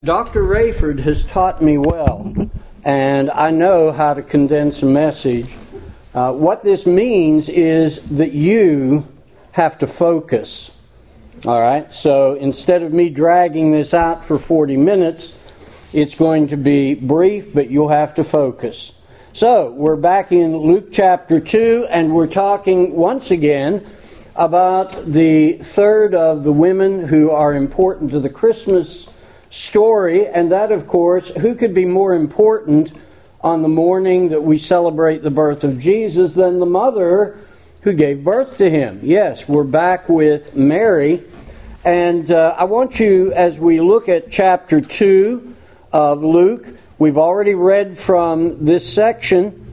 Dr. Rayford has taught me well, and I know how to condense a message. What this means is that you have to focus. All right? So instead of me dragging this out for 40 minutes, it's going to be brief, but you'll have to focus. So we're back in Luke chapter 2, and we're talking once again about the third of the women who are important to the Christmas story, and that, of course, who could be more important on the morning that we celebrate the birth of Jesus than the mother who gave birth to him? Yes, we're back with Mary, and I want you, as we look at chapter 2 of Luke, we've already read from this section,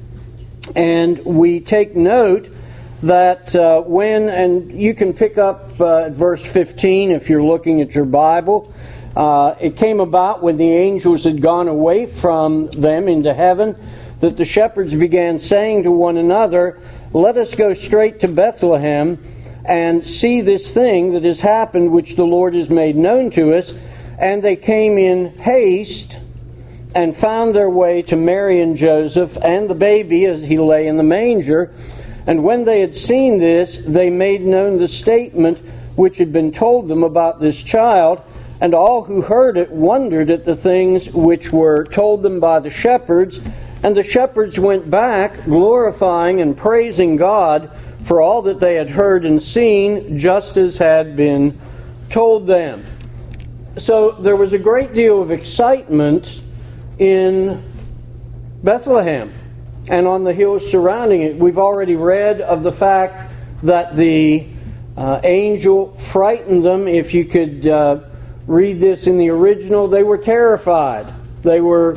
and we take note that and you can pick up at verse 15 if you're looking at your Bible. It came about when the angels had gone away from them into heaven that the shepherds began saying to one another, "Let us go straight to Bethlehem and see this thing that has happened, which the Lord has made known to us." And they came in haste and found their way to Mary and Joseph and the baby as he lay in the manger. And when they had seen this, they made known the statement which had been told them about this child. And all who heard it wondered at the things which were told them by the shepherds. And the shepherds went back, glorifying and praising God for all that they had heard and seen, just as had been told them. So there was a great deal of excitement in Bethlehem and on the hills surrounding it. We've already read of the fact that the angel frightened them. If you could read this in the original, they were terrified. They were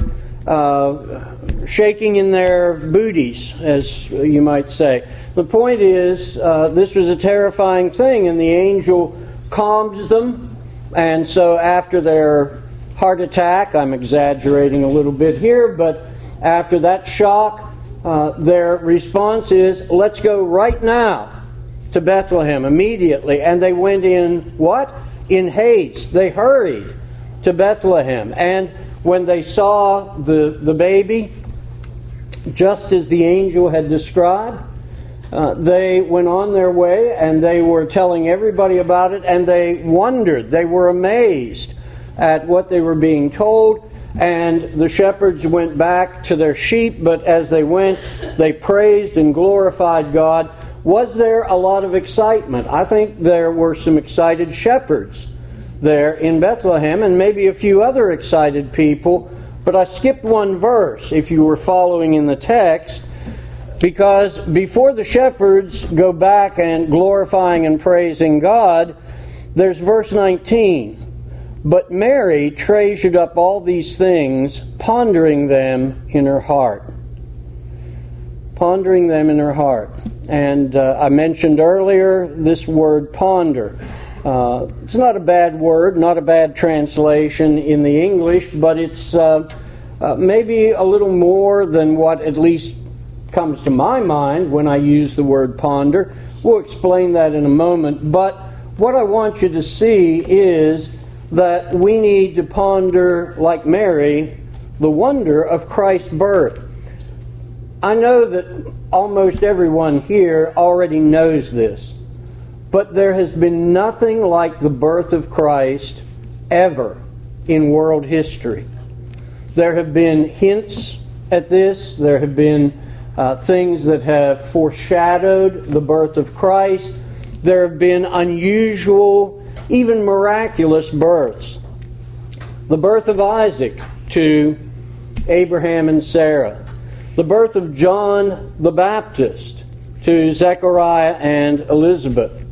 shaking in their booties, as you might say. The point is, this was a terrifying thing, and the angel calms them. And so after their heart attack, I'm exaggerating a little bit here, but after that shock, their response is, "Let's go right now to Bethlehem immediately." And they went in what? In haste. They hurried to Bethlehem. And when they saw the baby, just as the angel had described, they went on their way, and they were telling everybody about it, and they wondered. They were amazed at what they were being told. And the shepherds went back to their sheep, but as they went, they praised and glorified God. Was there a lot of excitement? I think there were some excited shepherds there in Bethlehem, and maybe a few other excited people, but I skipped one verse if you were following in the text, because before the shepherds go back and glorifying and praising God, there's verse 19. "But Mary treasured up all these things, pondering them in her heart." Pondering them in her heart. And I mentioned earlier this word ponder. It's not a bad word, not a bad translation in the English, but it's maybe a little more than what at least comes to my mind when I use the word ponder. We'll explain that in a moment. But what I want you to see is that we need to ponder, like Mary, the wonder of Christ's birth. I know that almost everyone here already knows this, but there has been nothing like the birth of Christ ever in world history. There have been hints at this. There have been things that have foreshadowed the birth of Christ. There have been unusual, even miraculous births. The birth of Isaac to Abraham and Sarah. The birth of John the Baptist to Zechariah and Elizabeth.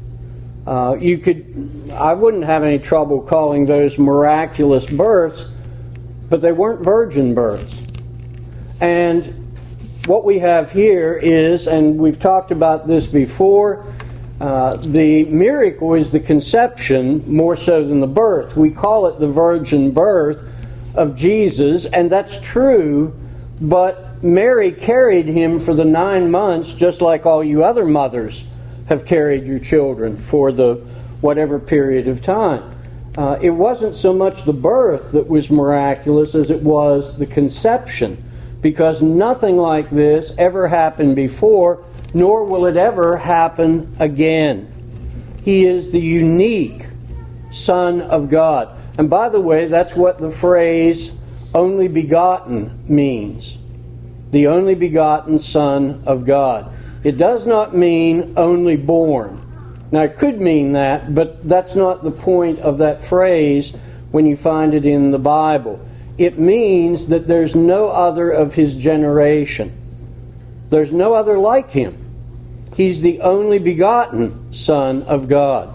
I wouldn't have any trouble calling those miraculous births, but they weren't virgin births. And what we have here is, and we've talked about this before, the miracle is the conception more so than the birth. We call it the virgin birth of Jesus, and that's true, but Mary carried him for the 9 months, just like all you other mothers have carried your children for the whatever period of time. it wasn't so much the birth that was miraculous as it was the conception, because nothing like this ever happened before, nor will it ever happen again. He is the unique Son of God. And by the way, that's what the phrase only begotten means. The only begotten Son of God. It does not mean only born. Now, it could mean that, but that's not the point of that phrase when you find it in the Bible. It means that there's no other of His generation. There's no other like Him. He's the only begotten Son of God.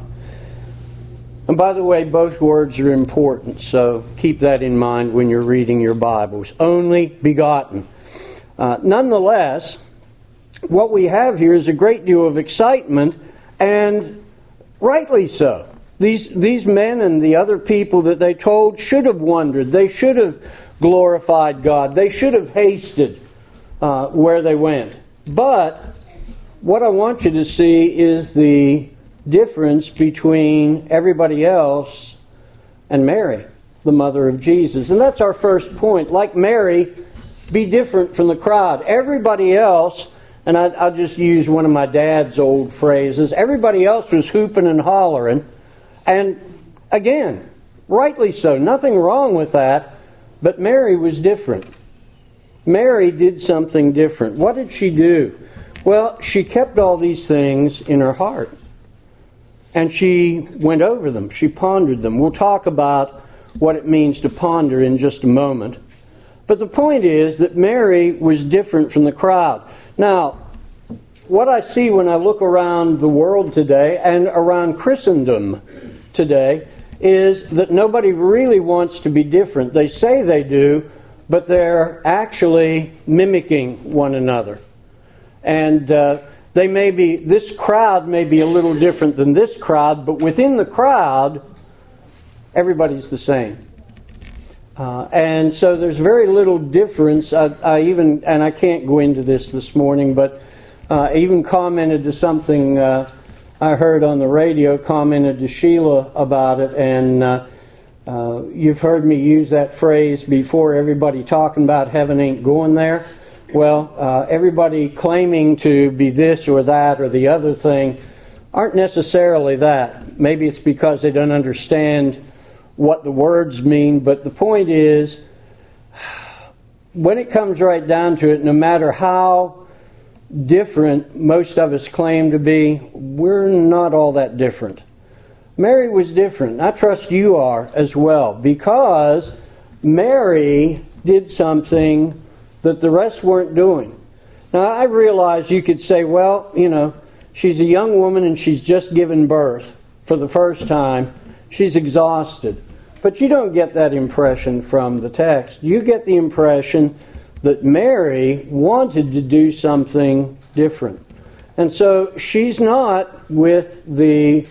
And by the way, both words are important, so keep that in mind when you're reading your Bibles. Only begotten. Nonetheless, what we have here is a great deal of excitement, and rightly so. These men and the other people that they told should have wondered. They should have glorified God. They should have hasted where they went. But what I want you to see is the difference between everybody else and Mary, the mother of Jesus. And that's our first point. Like Mary, be different from the crowd. Everybody else, and I'll just use one of my dad's old phrases, everybody else was hooping and hollering. And again, rightly so, nothing wrong with that, but Mary was different. Mary did something different. What did she do? Well, she kept all these things in her heart. And she went over them. She pondered them. We'll talk about what it means to ponder in just a moment. But the point is that Mary was different from the crowd. Now, what I see when I look around the world today and around Christendom today is that nobody really wants to be different. They say they do, but they're actually mimicking one another. And this crowd may be a little different than this crowd, but within the crowd, everybody's the same. And so there's very little difference. I can't go into this morning, but I even commented to something I heard on the radio, commented to Sheila about it, and you've heard me use that phrase before, everybody talking about heaven ain't going there. Well, everybody claiming to be this or that or the other thing aren't necessarily that. Maybe it's because they don't understand what the words mean, but the point is, when it comes right down to it, no matter how different most of us claim to be, we're not all that different. Mary was different. I trust you are as well, because Mary did something that the rest weren't doing. Now, I realize you could say, well, she's a young woman and she's just given birth for the first time. She's exhausted. But you don't get that impression from the text. You get the impression that Mary wanted to do something different. And so she's not with the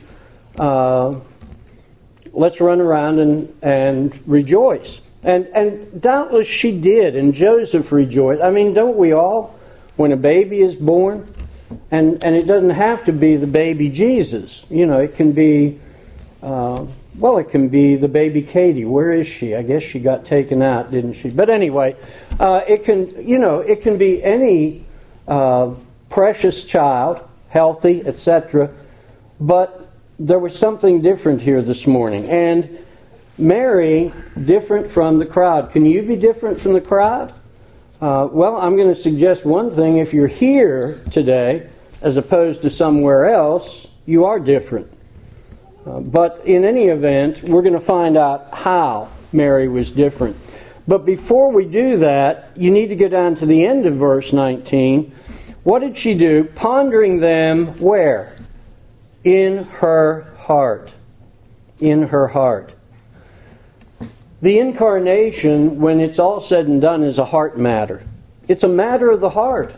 let's run around and rejoice. And doubtless she did, and Joseph rejoiced. I mean, don't we all, when a baby is born? And it doesn't have to be the baby Jesus. It can be, it can be the baby Katie. Where is she? I guess she got taken out, didn't she? But anyway, it can be any precious child, healthy, etc. But there was something different here this morning. And Mary, different from the crowd. Can you be different from the crowd? Well, I'm going to suggest one thing. If you're here today, as opposed to somewhere else, you are different. But in any event, we're going to find out how Mary was different. But before we do that, you need to go down to the end of verse 19. What did she do? Pondering them where? In her heart. In her heart. The incarnation, when it's all said and done, is a heart matter. It's a matter of the heart.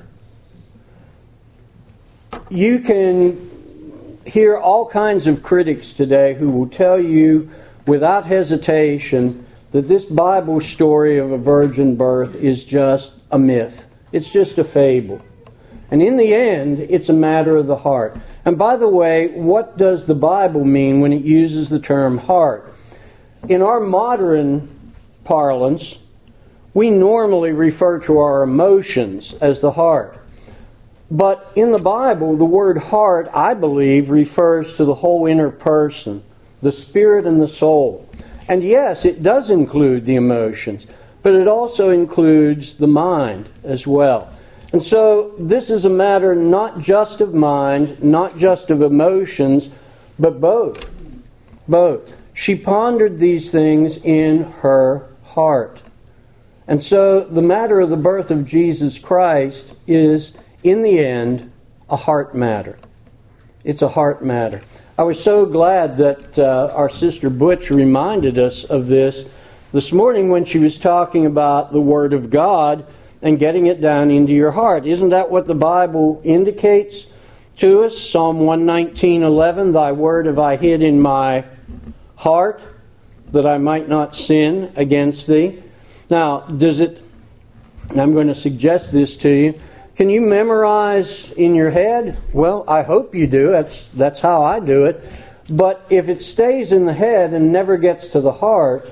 You can hear all kinds of critics today who will tell you without hesitation that this Bible story of a virgin birth is just a myth. It's just a fable. And in the end, it's a matter of the heart. And by the way, what does the Bible mean when it uses the term heart? in our modern parlance, we normally refer to our emotions as the heart. But in the Bible, the word heart, I believe, refers to the whole inner person, the spirit and the soul. And yes, it does include the emotions, but it also includes the mind as well. And so this is a matter not just of mind, not just of emotions, but both. Both. She pondered these things in her heart. And so the matter of the birth of Jesus Christ is, in the end, a heart matter. It's a heart matter. I was so glad that our sister Butch reminded us of this morning when she was talking about the Word of God and getting it down into your heart. Isn't that what the Bible indicates to us? Psalm 119:11, Thy word have I hid in my heart, that I might not sin against Thee. Now, I'm going to suggest this to you. Can you memorize in your head? Well, I hope you do. That's how I do it. But if it stays in the head and never gets to the heart,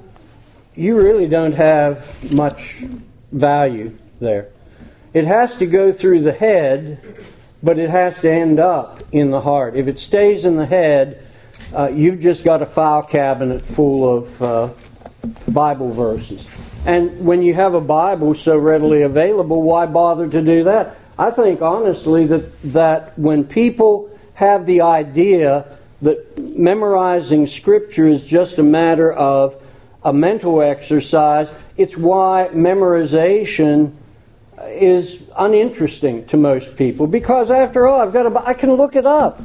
you really don't have much value there. It has to go through the head, but it has to end up in the heart. If it stays in the head, you've just got a file cabinet full of Bible verses. And when you have a Bible so readily available, why bother to do that? I think, honestly, that when people have the idea that memorizing Scripture is just a matter of a mental exercise, it's why memorization is uninteresting to most people. Because, after all, I can look it up.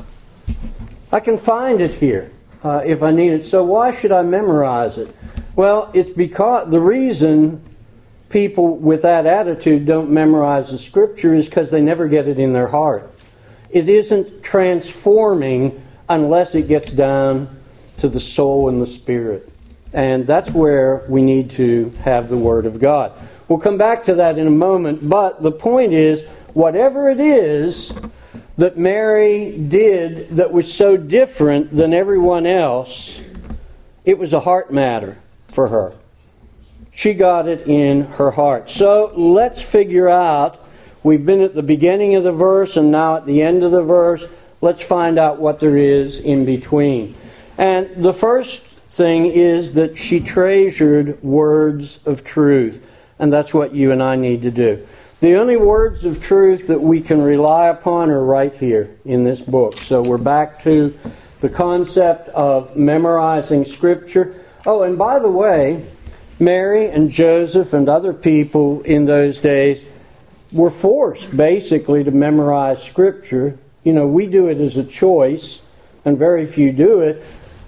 I can find it here if I need it. So why should I memorize it? Well, it's because the reason people with that attitude don't memorize the Scripture is because they never get it in their heart. It isn't transforming unless it gets down to the soul and the spirit. And that's where we need to have the Word of God. We'll come back to that in a moment, but the point is, whatever it is that Mary did that was so different than everyone else, it was a heart matter for her. She got it in her heart. So let's figure out, we've been at the beginning of the verse and now at the end of the verse, let's find out what there is in between. And the first thing is that she treasured words of truth. And that's what you and I need to do. The only words of truth that we can rely upon are right here in this book. So we're back to the concept of memorizing Scripture. Oh, and by the way, Mary and Joseph and other people in those days were forced basically to memorize Scripture. You know, we do it as a choice, and very few do it.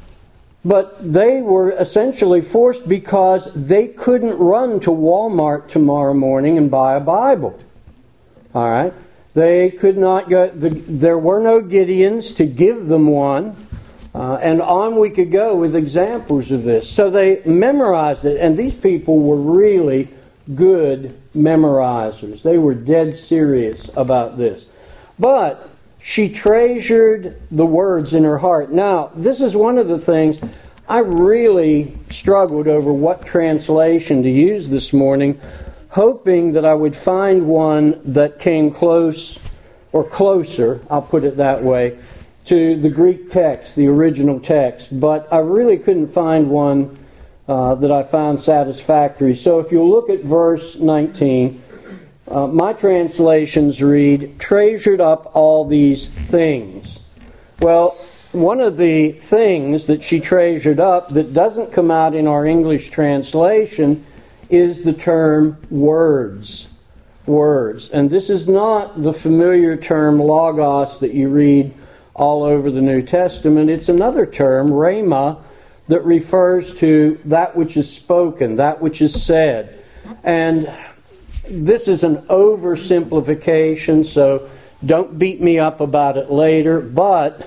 But they were essentially forced because they couldn't run to Walmart tomorrow morning and buy a Bible. All right? They could not go. There were no Gideons to give them one. And on we could go with examples of this. So they memorized it. And these people were really good memorizers. They were dead serious about this. But she treasured the words in her heart. Now, this is one of the things I really struggled over what translation to use this morning, hoping that I would find one that came close, or closer, I'll put it that way, to the Greek text, the original text. But I really couldn't find one that I found satisfactory. So if you look at verse 19, my translations read, treasured up all these things. Well, one of the things that she treasured up that doesn't come out in our English translation is the term words. Words. And this is not the familiar term logos that you read all over the New Testament. It's another term, rhema, that refers to that which is spoken, that which is said. And this is an oversimplification, so don't beat me up about it later. But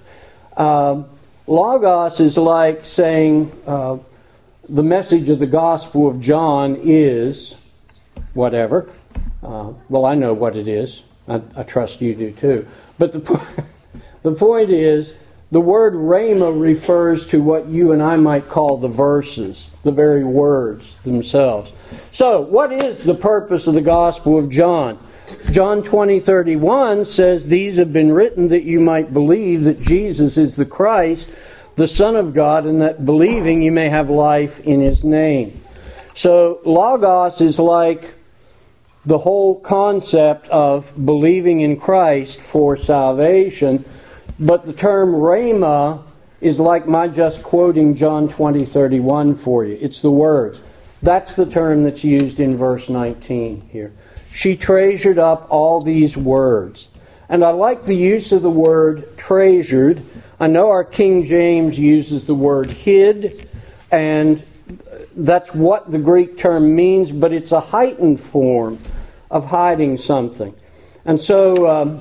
logos is like saying the message of the Gospel of John is whatever. Well, I know what it is. I trust you do too. But the point is The word rhema refers to what you and I might call the verses, the very words themselves. So, what is the purpose of the Gospel of John? John 20:31 says, "These have been written that you might believe that Jesus is the Christ, the Son of God, and that believing you may have life in His name." So, Logos is like the whole concept of believing in Christ for salvation. But the term rhema is like my just quoting John 20:31 for you. It's the words. That's the term that's used in verse 19 here. She treasured up all these words. And I like the use of the word treasured. I know our King James uses the word hid, and that's what the Greek term means, but it's a heightened form of hiding something. And so,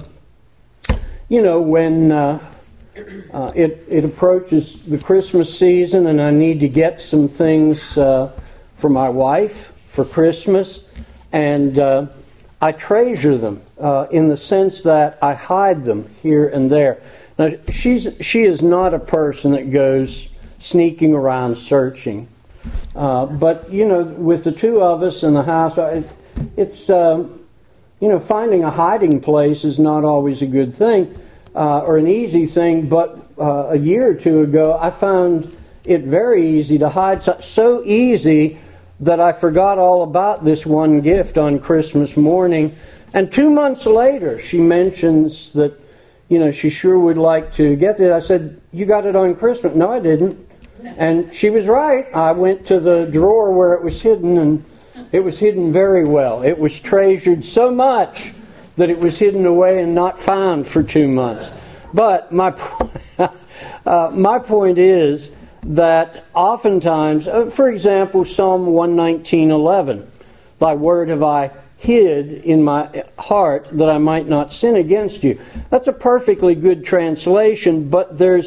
when it approaches the Christmas season and I need to get some things for my wife for Christmas, and I treasure them in the sense that I hide them here and there. Now, she is not a person that goes sneaking around searching. But, with the two of us in the house, it's, finding a hiding place is not always a good thing or an easy thing. But a year or two ago, I found it very easy to hide. So easy that I forgot all about this one gift on Christmas morning. And 2 months later, she mentions that, she sure would like to get it. I said, "You got it on Christmas?" "No, I didn't." And she was right. I went to the drawer where it was hidden, and it was hidden very well. It was treasured so much that it was hidden away and not found for 2 months. But my point is that oftentimes, for example, Psalm 119:11, "Thy word have I hid in my heart that I might not sin against you." That's a perfectly good translation, but there's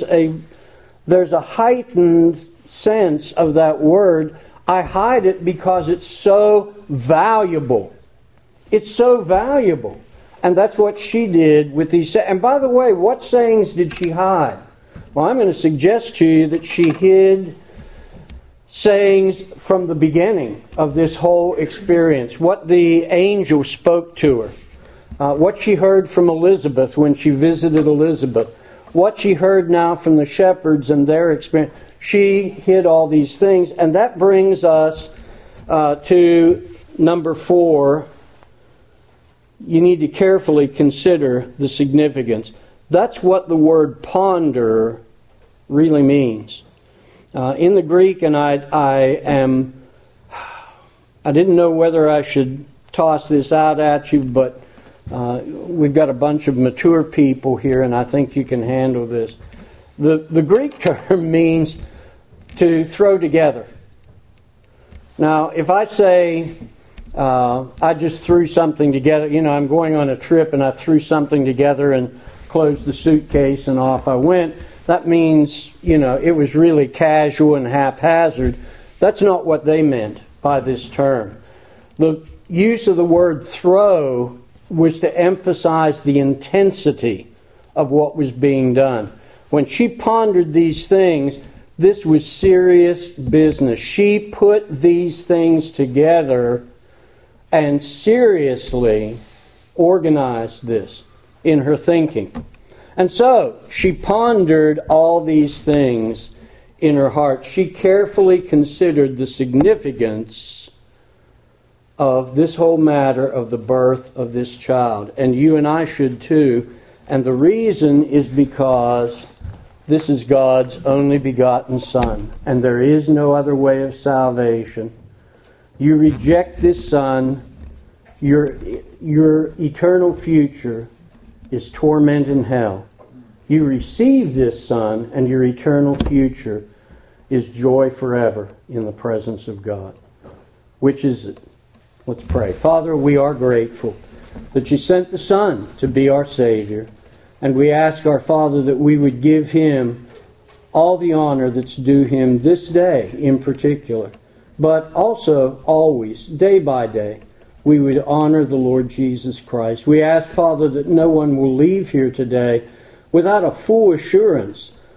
a heightened sense of that word. I hide it because it's so valuable. It's so valuable. And that's what she did with these. And by the way, what sayings did she hide? Well, I'm going to suggest to you that she hid sayings from the beginning of this whole experience. What the angel spoke to her. What she heard from Elizabeth when she visited Elizabeth. What she heard now from the shepherds and their experience. She hid all these things. And that brings us to number 4. You need to carefully consider the significance. That's what the word ponder really means. In the Greek, and I didn't know whether I should toss this out at you, but we've got a bunch of mature people here, and I think you can handle this. The Greek term means to throw together. Now, if I say, I just threw something together, I'm going on a trip and I threw something together and closed the suitcase and off I went, that means, it was really casual and haphazard. That's not what they meant by this term. The use of the word throw was to emphasize the intensity of what was being done. When she pondered these things, this was serious business. She put these things together and seriously organized this in her thinking. And so, she pondered all these things in her heart. She carefully considered the significance of this whole matter of the birth of this child. And you and I should too. And the reason is because this is God's only begotten Son. And there is no other way of salvation. You reject this Son, your eternal future is torment in hell. You receive this Son, and your eternal future is joy forever in the presence of God. Which is it? Let's pray. Father, we are grateful that you sent the Son to be our Savior. And we ask our Father that we would give Him all the honor that's due Him this day in particular. But also always, day by day, we would honor the Lord Jesus Christ. We ask, Father, that no one will leave here today without a full assurance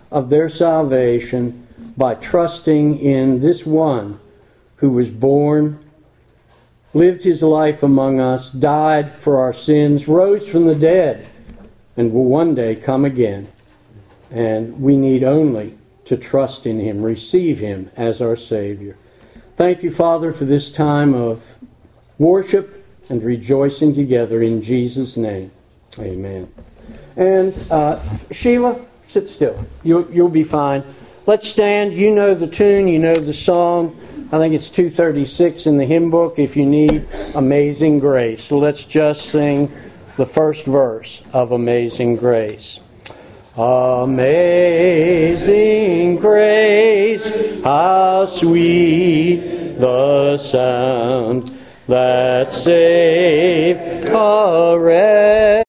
of their salvation by trusting in this one who was born, lived his life among us, died for our sins, rose from the dead, and will one day come again. And we need only to trust in him, receive him as our Savior. Thank you, Father, for this time of worship and rejoicing together in Jesus' name. Amen. And Sheila, sit still. You'll be fine. Let's stand. You know the tune. You know the song. I think it's 236 in the hymn book if you need Amazing Grace. So let's just sing the first verse of Amazing Grace. Amazing grace, how sweet the sound that saved a wretch.